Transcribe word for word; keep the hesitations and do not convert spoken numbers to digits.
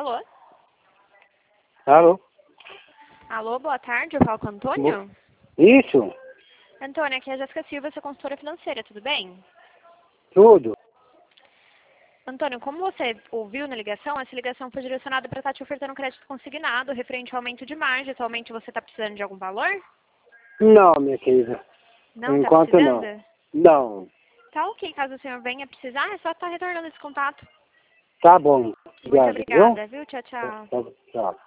Alô? Alô? Alô, boa tarde, eu falo com o Antônio? Isso? Antônio, aqui é a Jéssica Silva, sua consultora financeira, tudo bem? Tudo. Antônio, como você ouviu na ligação, essa ligação foi direcionada para estar te ofertando crédito consignado referente ao aumento de margem. Atualmente você está precisando de algum valor? Não, minha querida. Não Por está enquanto precisando? não. Não. Tá ok, caso o senhor venha precisar, é só estar retornando esse contato. Tá bom. Muito Obrigado, viu? obrigada, viu? Tchau, tchau. Tá- Tchau.